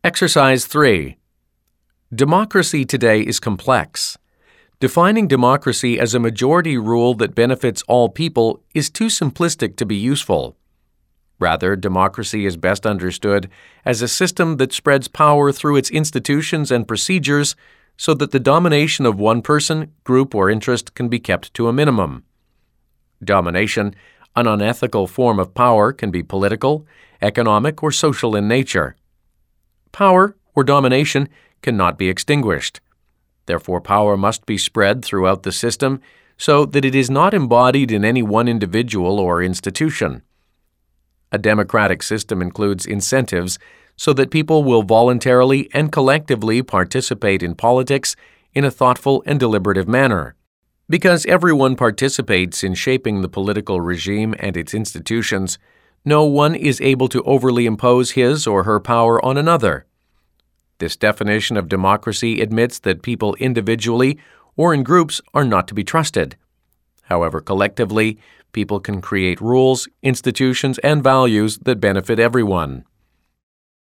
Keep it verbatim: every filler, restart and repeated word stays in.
Exercise three. Democracy today is complex. Defining democracy as a majority rule that benefits all people is too simplistic to be useful. Rather, democracy is best understood as a system that spreads power through its institutions and procedures so that the domination of one person, group, or interest can be kept to a minimum. Domination, an unethical form of power, can be political, economic, or social in nature. Power, or domination, cannot be extinguished. Therefore, power must be spread throughout the system so that it is not embodied in any one individual or institution. A democratic system includes incentives so that people will voluntarily and collectively participate in politics in a thoughtful and deliberative manner. Because everyone participates in shaping the political regime and its institutions, no one is able to overly impose his or her power on another. This definition of democracy admits that people individually or in groups are not to be trusted. However, collectively, people can create rules, institutions, and values that benefit everyone.